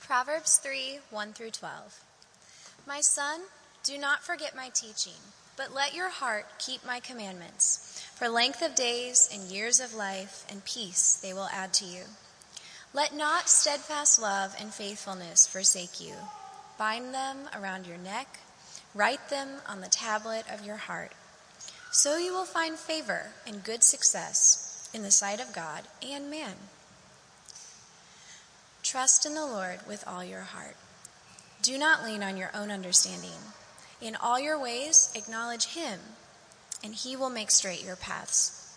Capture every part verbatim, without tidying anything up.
Proverbs three, one through twelve. My son, do not forget my teaching, but let your heart keep my commandments. For length of days and years of life and peace they will add to you. Let not steadfast love and faithfulness forsake you. Bind them around your neck, write them on the tablet of your heart. So you will find favor and good success in the sight of God and man. Trust in the Lord with all your heart. Do not lean on your own understanding. In all your ways acknowledge him, and he will make straight your paths.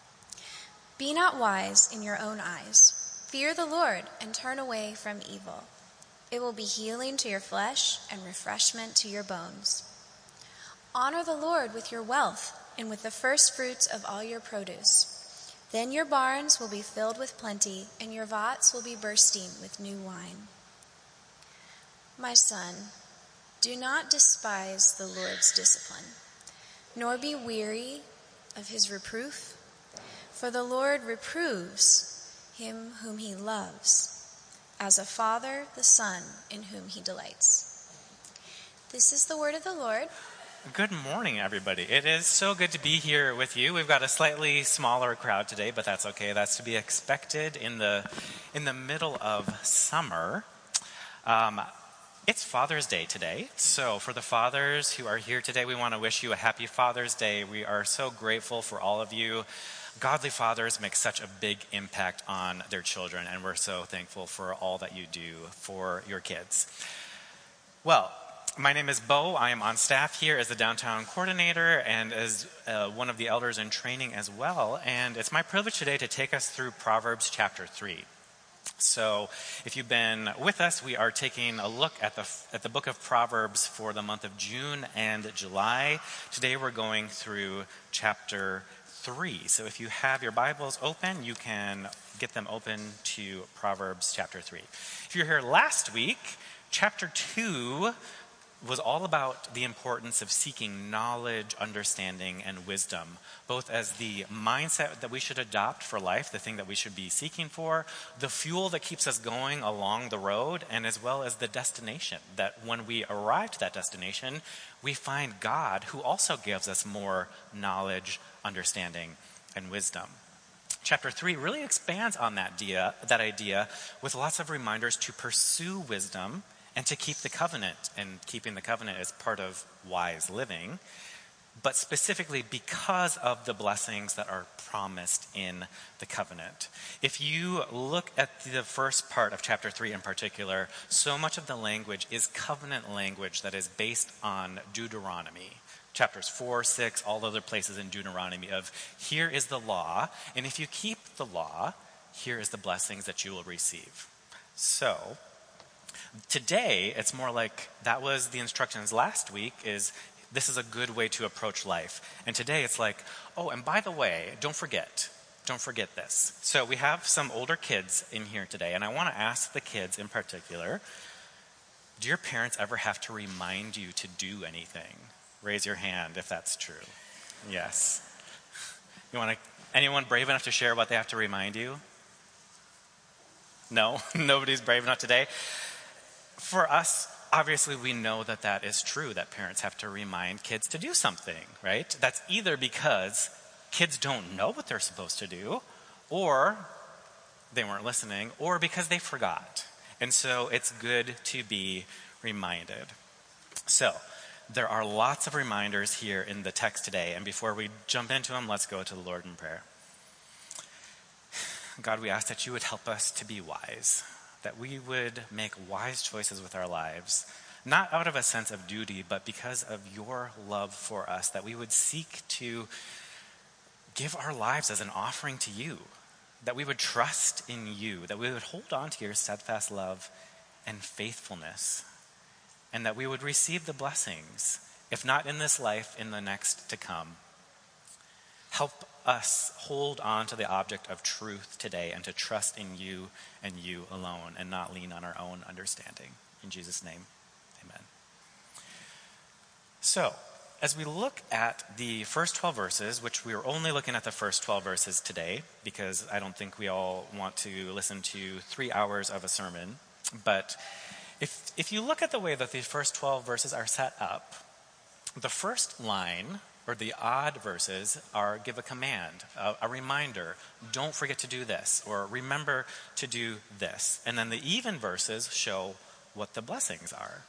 Be not wise in your own eyes. Fear the Lord and turn away from evil. It will be healing to your flesh and refreshment to your bones. Honor the Lord with your wealth and with the first fruits of all your produce. Then your barns will be filled with plenty, and your vats will be bursting with new wine. My son, do not despise the Lord's discipline, nor be weary of his reproof. For the Lord reproves him whom he loves, as a father the son in whom he delights. This is the word of the Lord. Good morning, everybody. It is so good to be here with you. We've got a slightly smaller crowd today, but that's okay. That's to be expected in the in the middle of summer. Um, it's Father's Day today. So for the fathers who are here today, we want to wish you a happy Father's Day. We are so grateful for all of you. Godly fathers make such a big impact on their children, and we're so thankful for all that you do for your kids. Well, my name is Bo. I am on staff here as the downtown coordinator and as uh, one of the elders in training as well. And it's my privilege today to take us through Proverbs chapter three. So if you've been with us, we are taking a look at the at the book of Proverbs for the month of June and July. Today we're going through chapter three. So if you have your Bibles open, you can get them open to Proverbs chapter three. If you're here last week, chapter two was all about the importance of seeking knowledge, understanding, and wisdom, both as the mindset that we should adopt for life, the thing that we should be seeking for, the fuel that keeps us going along the road, and as well as the destination, that when we arrive to that destination, we find God, who also gives us more knowledge, understanding, and wisdom. Chapter three really expands on that idea, that idea with lots of reminders to pursue wisdom and to keep the covenant, and keeping the covenant is part of wise living, but specifically because of the blessings that are promised in the covenant. If you look at the first part of chapter three in particular, so much of the language is covenant language that is based on Deuteronomy. Chapters four, six, all other places in Deuteronomy of here is the law, and if you keep the law, here is the blessings that you will receive. So today, it's more like that was the instructions last week is this is a good way to approach life. And today it's like, oh, and by the way, don't forget, don't forget this. So we have some older kids in here today, and I want to ask the kids in particular, do your parents ever have to remind you to do anything? Raise your hand if that's true. Yes. You want to, anyone brave enough to share what they have to remind you? No? Nobody's brave enough today? For us, obviously, we know that that is true, that parents have to remind kids to do something, right? That's either because kids don't know what they're supposed to do, or they weren't listening, or because they forgot. And so it's good to be reminded. So there are lots of reminders here in the text today, and before we jump into them, let's go to the Lord in prayer. God, we ask that you would help us to be wise, that we would make wise choices with our lives, not out of a sense of duty, but because of your love for us, that we would seek to give our lives as an offering to you, that we would trust in you, that we would hold on to your steadfast love and faithfulness, and that we would receive the blessings, if not in this life, in the next to come. Help us hold on to the object of truth today and to trust in you and you alone and not lean on our own understanding. In Jesus' name, amen. So, as we look at the first twelve verses, which we are only looking at the first twelve verses today, because I don't think we all want to listen to three hours of a sermon But if, if you look at the way that the first twelve verses are set up, the first line, or the odd verses, are give a command, a, a reminder, don't forget to do this, or remember to do this. And then the even verses show what the blessings are.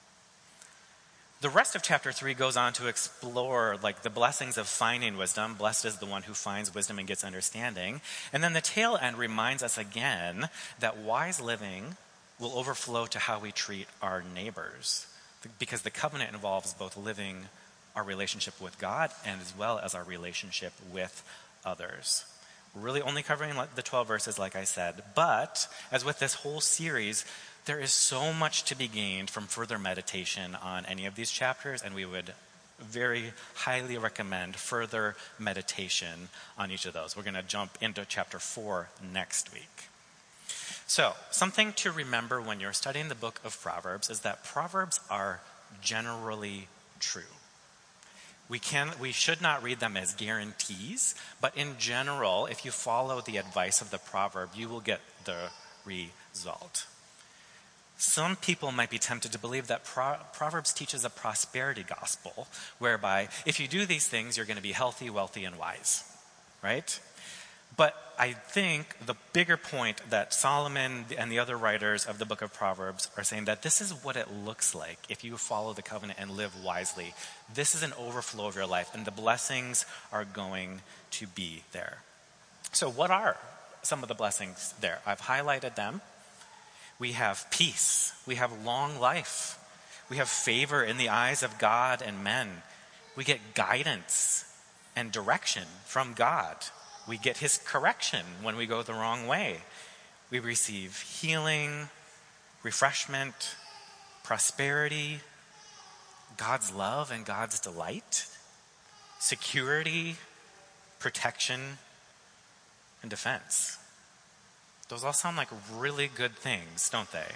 The rest of chapter three goes on to explore like the blessings of finding wisdom. Blessed is the one who finds wisdom and gets understanding. And then the tail end reminds us again that wise living will overflow to how we treat our neighbors, because the covenant involves both living our relationship with God and as well as our relationship with others. We're really only covering the twelve verses, like I said, but as with this whole series, there is so much to be gained from further meditation on any of these chapters, and we would very highly recommend further meditation on each of those. We're going to jump into chapter four next week. So, something to remember when you're studying the book of Proverbs is that Proverbs are generally true. We can, we should not read them as guarantees, but in general, if you follow the advice of the proverb, you will get the result. Some people might be tempted to believe that Pro- Proverbs teaches a prosperity gospel, whereby if you do these things, you're going to be healthy, wealthy, and wise, right? But I think the bigger point that Solomon and the other writers of the book of Proverbs are saying that this is what it looks like if you follow the covenant and live wisely. This is an overflow of your life, and the blessings are going to be there. So what are some of the blessings there? I've highlighted them. We have peace. We have long life. We have favor in the eyes of God and men. We get guidance and direction from God. We get his correction when we go the wrong way. We receive healing, refreshment, prosperity, God's love and God's delight, security, protection, and defense. Those all sound like really good things, don't they?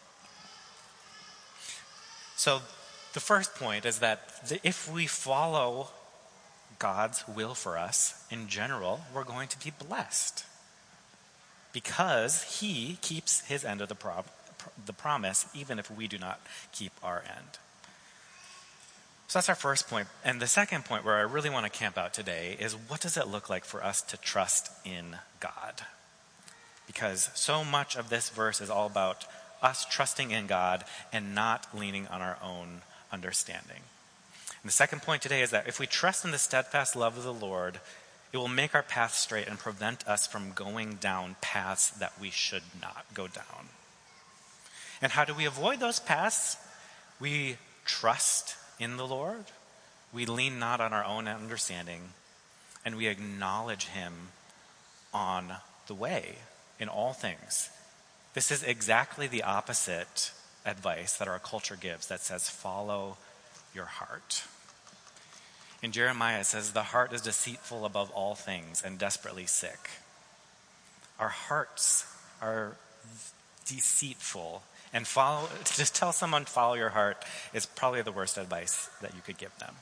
So the first point is that if we follow God's will for us, in general, we're going to be blessed because he keeps his end of the, pro- the promise, even if we do not keep our end. So that's our first point. And the second point where I really want to camp out today is, what does it look like for us to trust in God? Because so much of this verse is all about us trusting in God and not leaning on our own understanding. And the second point today is that if we trust in the steadfast love of the Lord, it will make our path straight and prevent us from going down paths that we should not go down. And how do we avoid those paths? We trust in the Lord. We lean not on our own understanding. And we acknowledge him on the way in all things. This is exactly the opposite advice that our culture gives that says, follow your heart. In Jeremiah, it says, the heart is deceitful above all things and desperately sick. Our hearts are deceitful, and follow, just tell someone follow your heart is probably the worst advice that you could give them.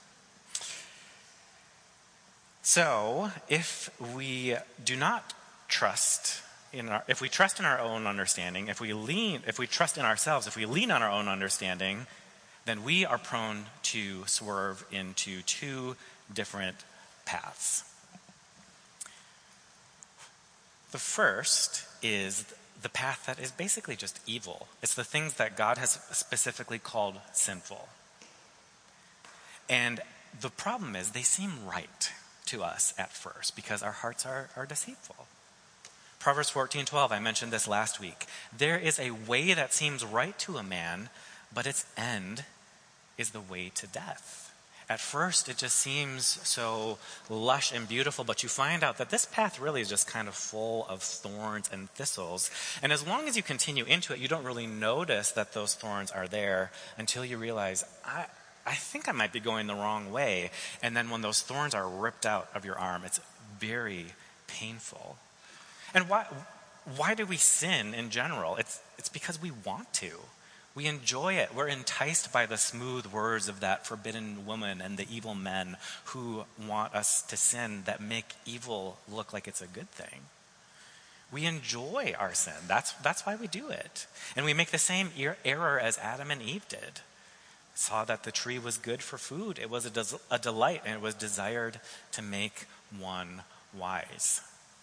So, if we do not trust in our, if we trust in our own understanding, if we lean, if we trust in ourselves, if we lean on our own understanding, then we are prone to swerve into two different paths. The first is the path that is basically just evil. It's the things that God has specifically called sinful. And the problem is they seem right to us at first because our hearts are, are deceitful. Proverbs fourteen twelve, I mentioned this last week. There is a way that seems right to a man, but its end is the way to death. At first, it just seems so lush and beautiful, but you find out that this path really is just kind of full of thorns and thistles. And as long as you continue into it, you don't really notice that those thorns are there until you realize, I, I think I might be going the wrong way. And then when those thorns are ripped out of your arm, it's very painful. And why, why do we sin in general? It's, it's because we want to. We enjoy it. We're enticed by the smooth words of that forbidden woman and the evil men who want us to sin, that make evil look like it's a good thing. We enjoy our sin. That's, that's why we do it. And we make the same er- error as Adam and Eve did. Saw that the tree was good for food. It was a, des- a delight, and it was desired to make one wise.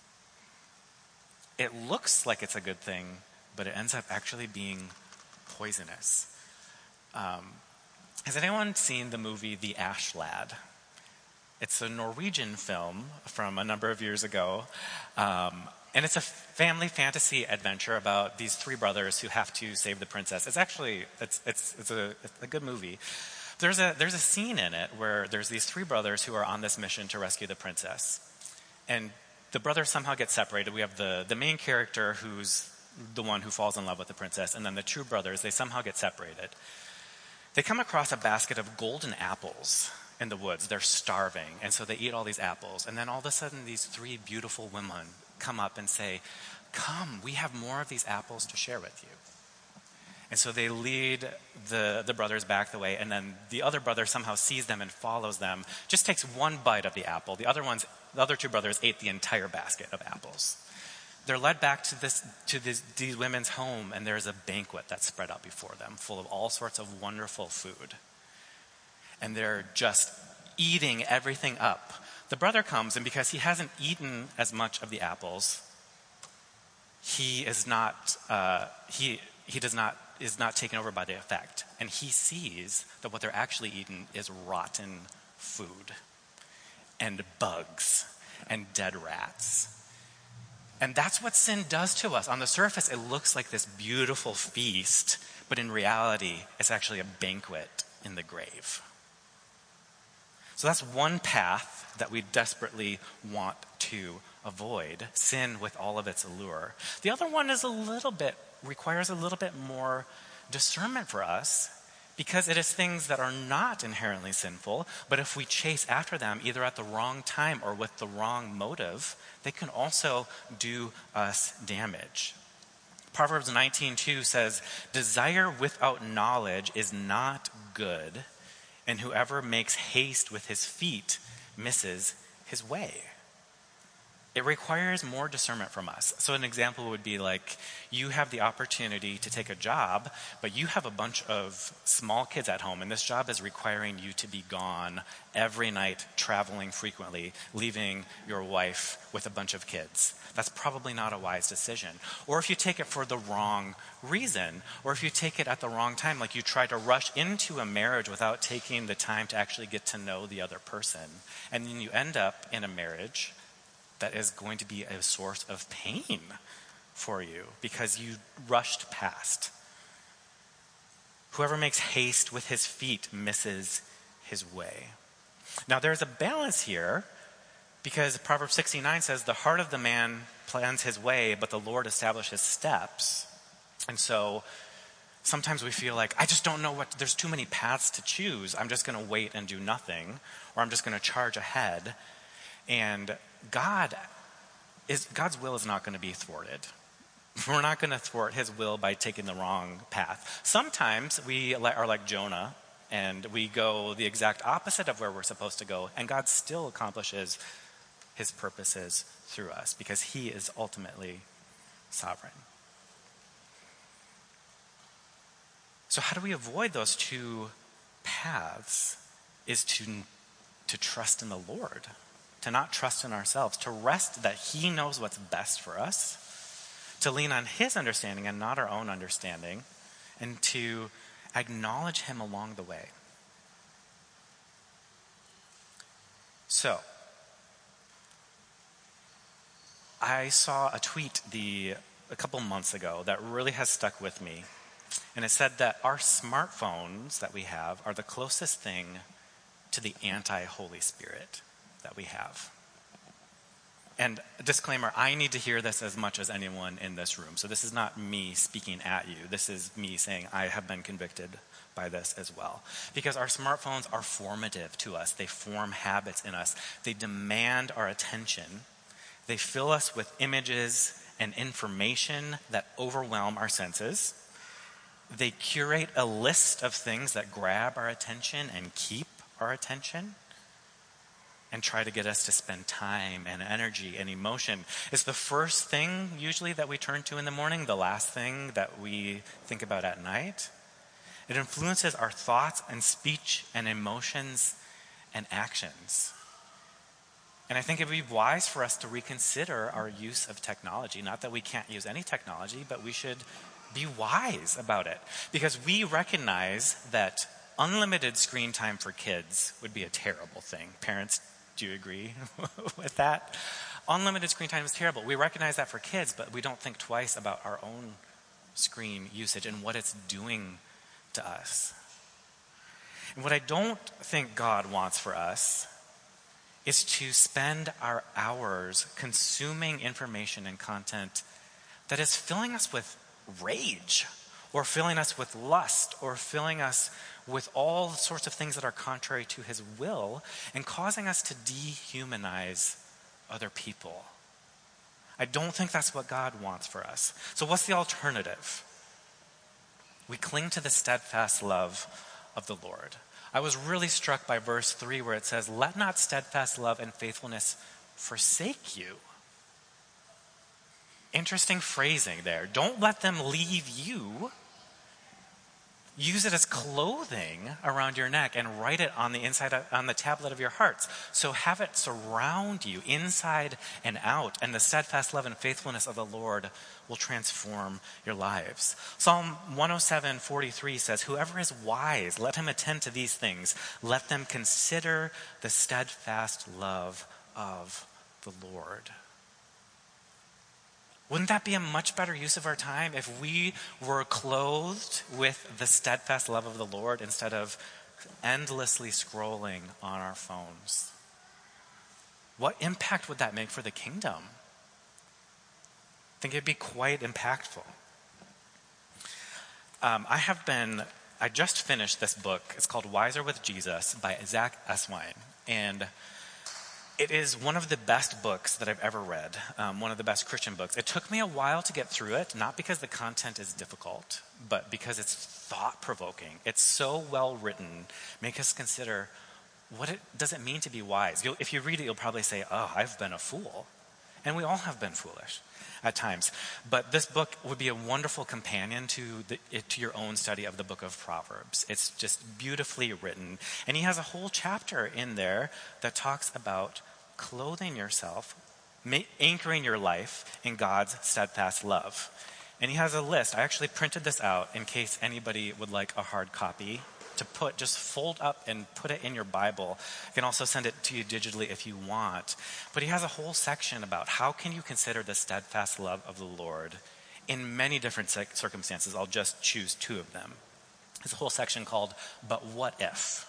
It looks like it's a good thing, but it ends up actually being poisonous. Um, has anyone seen the movie The Ash Lad? It's a Norwegian film from a number of years ago. Um, and it's a family fantasy adventure about these three brothers who have to save the princess. It's actually, it's it's it's a, it's a good movie. There's a, there's a scene in it where there's these three brothers who are on this mission to rescue the princess. And the brothers somehow get separated. We have the, the main character who's the one who falls in love with the princess, and then the two brothers, they somehow get separated. They come across a basket of golden apples in the woods. They're starving, and so they eat all these apples. And then all of a sudden, these three beautiful women come up and say, "Come, we have more of these apples to share with you." And so they lead the, the brothers back the way, and then the other brother somehow sees them and follows them, just takes one bite of the apple. The other ones, the other two brothers ate the entire basket of apples. They're led back to this to this, these women's home, and there's a banquet that's spread out before them, full of all sorts of wonderful food. And they're just eating everything up. The brother comes, and because he hasn't eaten as much of the apples, he is not uh, he he does not is not taken over by the effect, and he sees that what they're actually eating is rotten food and bugs and dead rats. And that's what sin does to us. On the surface, it looks like this beautiful feast, but in reality, it's actually a banquet in the grave. So that's one path that we desperately want to avoid, sin with all of its allure. The other one is a little bit, requires a little bit more discernment for us, because it is things that are not inherently sinful, but if we chase after them either at the wrong time or with the wrong motive, they can also do us damage. Proverbs nineteen two says, "Desire without knowledge is not good, and whoever makes haste with his feet misses his way." It requires more discernment from us. So an example would be like, you have the opportunity to take a job, but you have a bunch of small kids at home, and this job is requiring you to be gone every night, traveling frequently, leaving your wife with a bunch of kids. That's probably not a wise decision. Or if you take it for the wrong reason, or if you take it at the wrong time, like you try to rush into a marriage without taking the time to actually get to know the other person, and then you end up in a marriage that is going to be a source of pain for you because you rushed past. Whoever makes haste with his feet misses his way. Now there's a balance here, because Proverbs sixty-nine says, "The heart of the man plans his way, but the Lord establishes his steps." And so sometimes we feel like, I just don't know what, there's too many paths to choose. I'm just going to wait and do nothing, or I'm just going to charge ahead. And God is God's will is not going to be thwarted. We're not going to thwart his will by taking the wrong path. Sometimes we are like Jonah, and we go the exact opposite of where we're supposed to go, and God still accomplishes his purposes through us because he is ultimately sovereign. So how do we avoid those two paths? Is to to trust in the Lord. To not trust in ourselves, to rest that he knows what's best for us, to lean on his understanding and not our own understanding, and to acknowledge him along the way. So, I saw a tweet the a couple months ago that really has stuck with me, and it said that our smartphones that we have are the closest thing to the anti-Holy Spirit that we have. And a disclaimer, I need to hear this as much as anyone in this room. So this is not me speaking at you. This is me saying I have been convicted by this as well. Because our smartphones are formative to us. They form habits in us. They demand our attention. They fill us with images and information that overwhelm our senses. They curate a list of things that grab our attention and keep our attention. and try to get us to spend time and energy and emotion. It's the first thing usually that we turn to in the morning, the last thing that we think about at night. It influences our thoughts and speech and emotions and actions. And I think it would be wise for us to reconsider our use of technology. Not that we can't use any technology, but we should be wise about it. Because we recognize that unlimited screen time for kids would be a terrible thing. Parents, do you agree with that? Unlimited screen time is terrible. We recognize that for kids, but we don't think twice about our own screen usage and what it's doing to us. And what I don't think God wants for us is to spend our hours consuming information and content that is filling us with rage, or filling us with lust, or filling us with all sorts of things that are contrary to his will, and causing us to dehumanize other people. I don't think that's what God wants for us. So what's the alternative? We cling to the steadfast love of the Lord. I was really struck by verse three where it says, "Let not steadfast love and faithfulness forsake you." Interesting phrasing there. Don't let them leave you. Use it as clothing around your neck and write it on the inside of, on the tablet of your hearts. So have it surround you inside and out, and the steadfast love and faithfulness of the Lord will transform your lives. Psalm one oh seven forty-three says, "Whoever is wise, let him attend to these things. Let them consider the steadfast love of the Lord." Wouldn't that be a much better use of our time if we were clothed with the steadfast love of the Lord instead of endlessly scrolling on our phones? What impact would that make for the kingdom? I think it'd be quite impactful. Um, I have been, I just finished this book. It's called Wiser with Jesus by Zach Eswine. And it is one of the best books that I've ever read, um, one of the best Christian books. It took me a while to get through it, not because the content is difficult, but because it's thought-provoking. It's so well written, make us consider what it does it mean to be wise. You'll, if you read it, you'll probably say, "Oh, I've been a fool." And we all have been foolish at times. But this book would be a wonderful companion to the, to your own study of the book of Proverbs. It's just beautifully written. And he has a whole chapter in there that talks about clothing yourself, ma- anchoring your life in God's steadfast love. And he has a list. I actually printed this out in case anybody would like a hard copy to put, just fold up and put it in your Bible. I can also send it to you digitally if you want. But he has a whole section about how can you consider the steadfast love of the Lord in many different circumstances. I'll just choose two of them. There's a whole section called, "But What If?"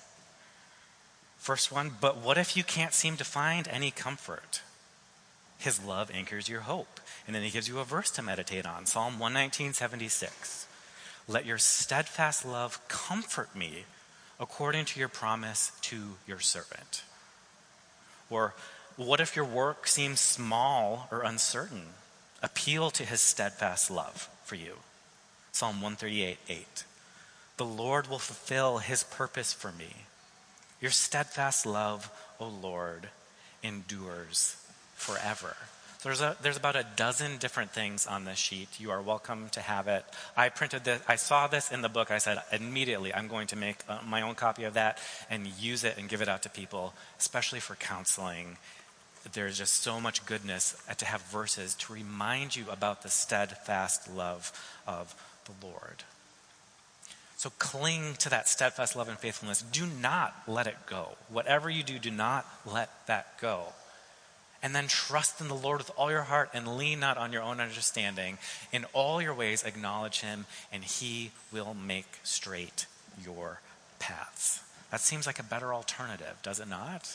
First one, "But what if you can't seem to find any comfort? His love anchors your hope." And then he gives you a verse to meditate on, Psalm one nineteen, seventy-six. "Let your steadfast love comfort me according to your promise to your servant." Or, what if your work seems small or uncertain? Appeal to his steadfast love for you. Psalm one thirty-eight, eight. "The Lord will fulfill his purpose for me. Your steadfast love, O Lord, endures forever." So there's, a, there's about a dozen different things on this sheet. You are welcome to have it. I printed this. I saw this in the book. I said, immediately, I'm going to make uh, my own copy of that and use it and give it out to people, especially for counseling. There's just so much goodness to have verses to remind you about the steadfast love of the Lord. So cling to that steadfast love and faithfulness. Do not let it go. Whatever you do, do not let that go. And then trust in the Lord with all your heart and lean not on your own understanding. In all your ways, acknowledge him, and he will make straight your paths. That seems like a better alternative, does it not?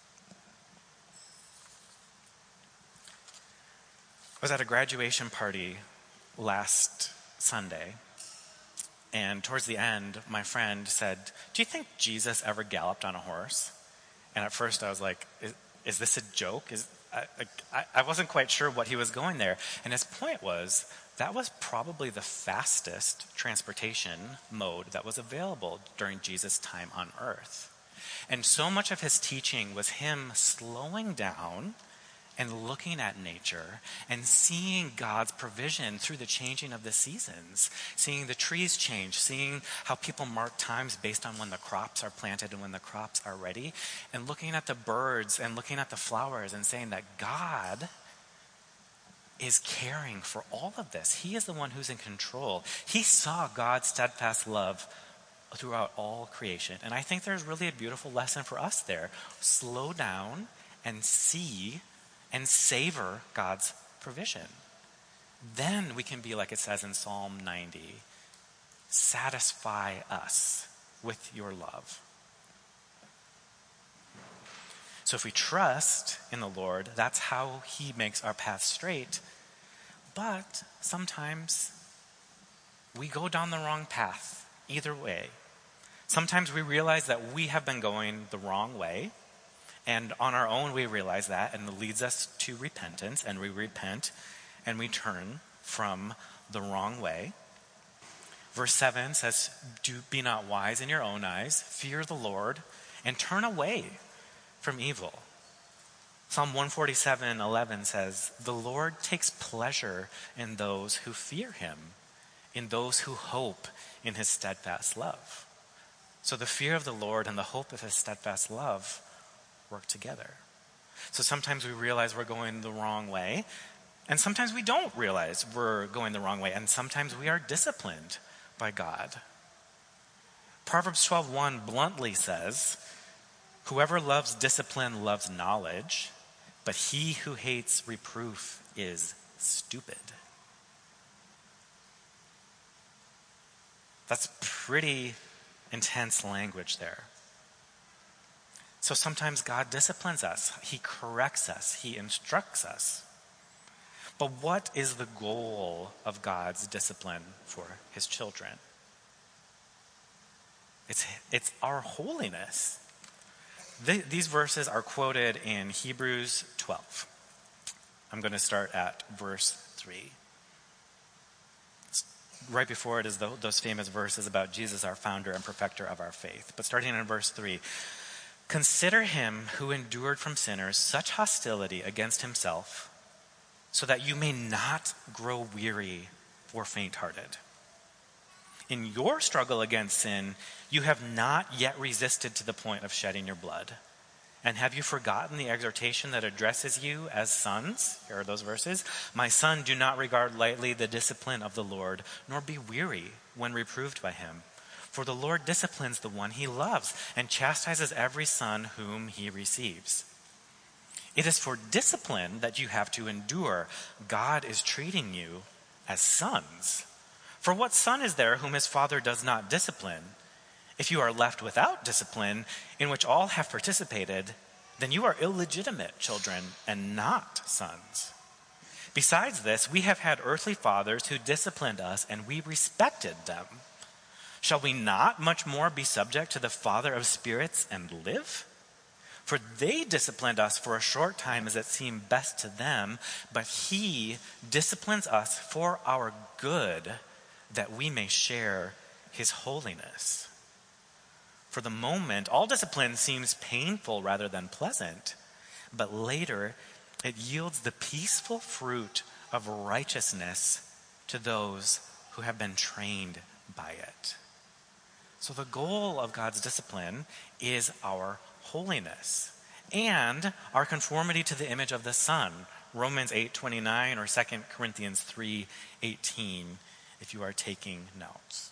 I was at a graduation party last Sunday, and towards the end, my friend said, "Do you think Jesus ever galloped on a horse?" And at first I was like, is, is this a joke? Is I, I, I wasn't quite sure what he was going there. And his point was, that was probably the fastest transportation mode that was available during Jesus' time on earth. And so much of his teaching was him slowing down and looking at nature and seeing God's provision through the changing of the seasons, seeing the trees change, seeing how people mark times based on when the crops are planted and when the crops are ready, and looking at the birds and looking at the flowers and saying that God is caring for all of this. He is the one who's in control. He saw God's steadfast love throughout all creation. And I think there's really a beautiful lesson for us there. Slow down and see and savor God's provision. Then we can be like it says in Psalm ninety, satisfy us with your love. So if we trust in the Lord, that's how he makes our path straight. But sometimes we go down the wrong path either way. Sometimes we realize that we have been going the wrong way, and on our own we realize that, and it leads us to repentance, and we repent and we turn from the wrong way. Verse seven says, "Do be not wise in your own eyes, fear the Lord, and turn away from evil." Psalm one forty-seven eleven says, "The Lord takes pleasure in those who fear him, in those who hope in his steadfast love." So the fear of the Lord and the hope of his steadfast love work together. So sometimes we realize we're going the wrong way, and sometimes we don't realize we're going the wrong way, and sometimes we are disciplined by God. Proverbs twelve one bluntly says, "Whoever loves discipline loves knowledge, but he who hates reproof is stupid." That's pretty intense language there. So sometimes God disciplines us. He corrects us. He instructs us. But what is the goal of God's discipline for his children? It's, it's our holiness. Th- these verses are quoted in Hebrews twelve. I'm going to start at verse three. Right before it is the, those famous verses about Jesus, our founder and perfecter of our faith. But starting in verse three, "Consider him who endured from sinners such hostility against himself, so that you may not grow weary or faint-hearted. In your struggle against sin, you have not yet resisted to the point of shedding your blood. And have you forgotten the exhortation that addresses you as sons?" Here are those verses. "My son, do not regard lightly the discipline of the Lord, nor be weary when reproved by him. For the Lord disciplines the one he loves and chastises every son whom he receives. It is for discipline that you have to endure. God is treating you as sons. For what son is there whom his father does not discipline? If you are left without discipline, in which all have participated, then you are illegitimate children and not sons. Besides this, we have had earthly fathers who disciplined us, and we respected them. Shall we not much more be subject to the Father of spirits and live? For they disciplined us for a short time as it seemed best to them, but he disciplines us for our good, that we may share his holiness. For the moment, all discipline seems painful rather than pleasant, but later it yields the peaceful fruit of righteousness to those who have been trained by it." So the goal of God's discipline is our holiness and our conformity to the image of the Son. Romans eight twenty-nine or Second Corinthians three eighteen, if you are taking notes.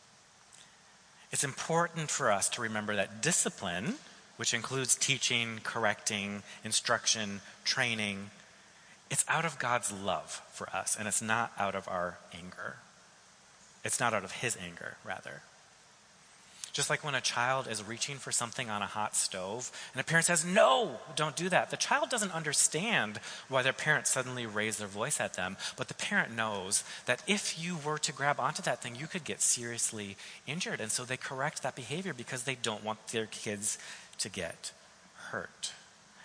It's important for us to remember that discipline, which includes teaching, correcting, instruction, training, it's out of God's love for us, and it's not out of our anger. It's not out of his anger, rather. Just like when a child is reaching for something on a hot stove and a parent says, "No, don't do that." The child doesn't understand why their parent suddenly raised their voice at them, but the parent knows that if you were to grab onto that thing, you could get seriously injured. And so they correct that behavior because they don't want their kids to get hurt.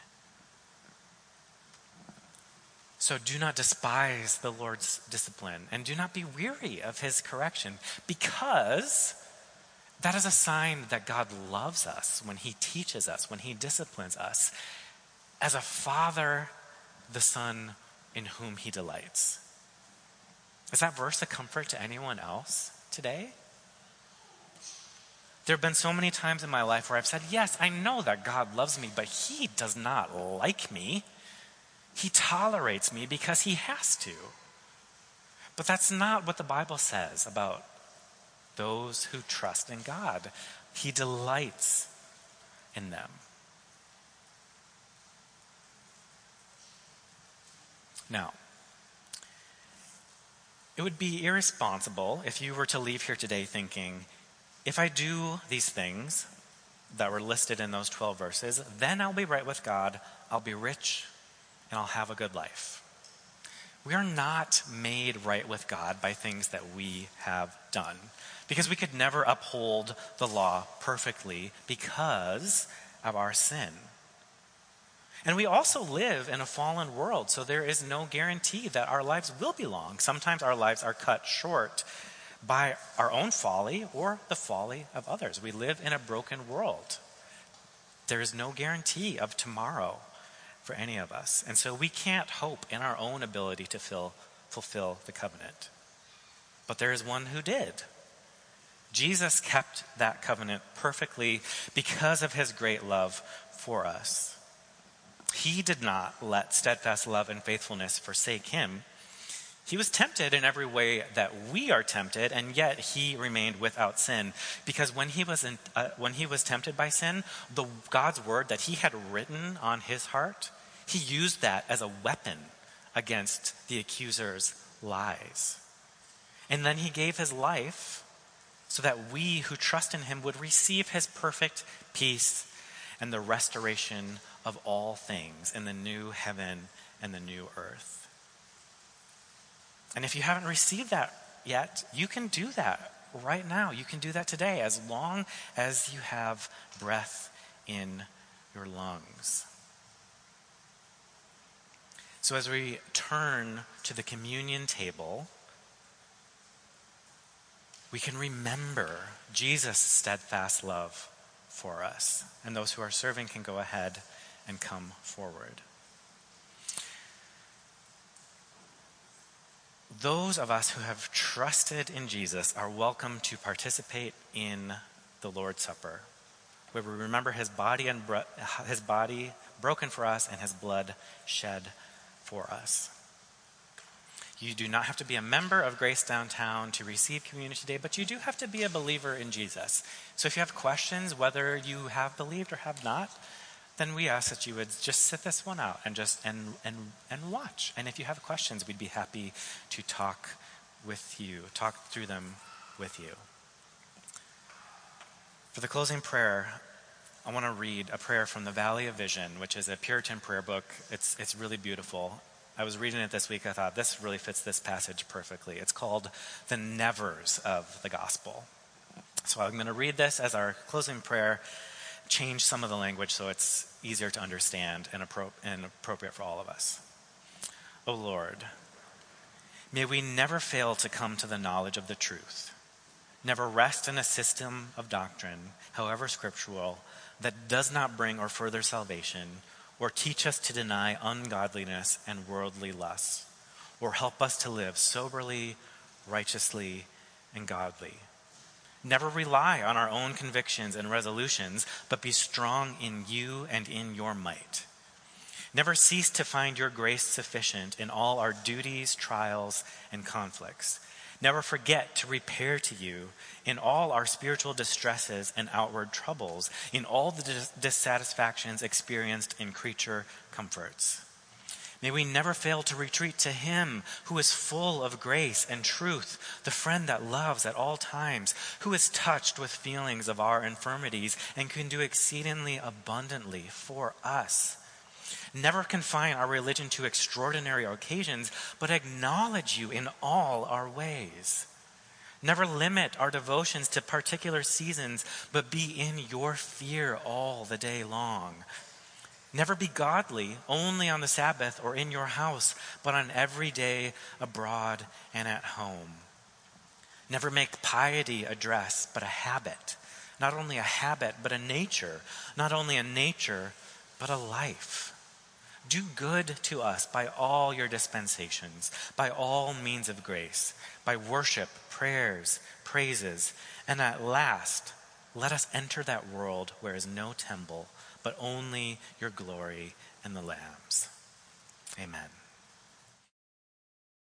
So do not despise the Lord's discipline, and do not be weary of his correction, because That is a sign that God loves us when he teaches us, when he disciplines us, as a father, the son in whom he delights. Is that verse a comfort to anyone else today? There have been so many times in my life where I've said, yes, I know that God loves me, but he does not like me. He tolerates me because he has to. But that's not what the Bible says about those who trust in God. He delights in them. Now, it would be irresponsible if you were to leave here today thinking, if I do these things that were listed in those twelve verses, then I'll be right with God, I'll be rich, and I'll have a good life. We are not made right with God by things that we have done, because we could never uphold the law perfectly because of our sin. And we also live in a fallen world, so there is no guarantee that our lives will be long. Sometimes our lives are cut short by our own folly or the folly of others. We live in a broken world. There is no guarantee of tomorrow for any of us. And so we can't hope in our own ability to fill, fulfill the covenant. But there is one who did. Jesus kept that covenant perfectly because of his great love for us. He did not let steadfast love and faithfulness forsake him. He was tempted in every way that we are tempted, and yet he remained without sin. Because when he was in, uh, when he was tempted by sin, the God's word that he had written on his heart, he used that as a weapon against the accuser's lies. And then he gave his life so that we who trust in him would receive his perfect peace and the restoration of all things in the new heaven and the new earth. And if you haven't received that yet, you can do that right now. You can do that today as long as you have breath in your lungs. So as we turn to the communion table, we can remember Jesus' steadfast love for us. And those who are serving can go ahead and come forward. Those of us who have trusted in Jesus are welcome to participate in the Lord's Supper, where we remember his body and bro- his body broken for us and his blood shed for us. You do not have to be a member of Grace Downtown to receive communion today, but you do have to be a believer in Jesus. So if you have questions whether you have believed or have not, then we ask that you would just sit this one out and just and and and watch. And if you have questions, we'd be happy to talk with you, talk through them with you. For the closing prayer, I want to read a prayer from the Valley of Vision, which is a Puritan prayer book. It's it's really beautiful. I was reading it this week. I thought this really fits this passage perfectly. It's called The Nevers of the Gospel. So I'm going to read this as our closing prayer, change some of the language so it's easier to understand and, appro- and appropriate for all of us. O Lord, may we never fail to come to the knowledge of the truth, never rest in a system of doctrine, however scriptural, that does not bring or further salvation, or teach us to deny ungodliness and worldly lusts, or help us to live soberly, righteously, and godly. Never rely on our own convictions and resolutions, but be strong in you and in your might. Never cease to find your grace sufficient in all our duties, trials, and conflicts. Never forget to repair to you in all our spiritual distresses and outward troubles, in all the dis- dissatisfactions experienced in creature comforts. May we never fail to retreat to him who is full of grace and truth, the friend that loves at all times, who is touched with feelings of our infirmities and can do exceedingly abundantly for us. Never confine our religion to extraordinary occasions, but acknowledge you in all our ways. Never limit our devotions to particular seasons, but be in your fear all the day long. Never be godly only on the Sabbath or in your house, but on every day abroad and at home. Never make piety a dress, but a habit, not only a habit, but a nature, not only a nature, but a life. Do good to us by all your dispensations, by all means of grace, by worship, prayers, praises, and at last, let us enter that world where is no temple, but only your glory and the Lamb's. Amen.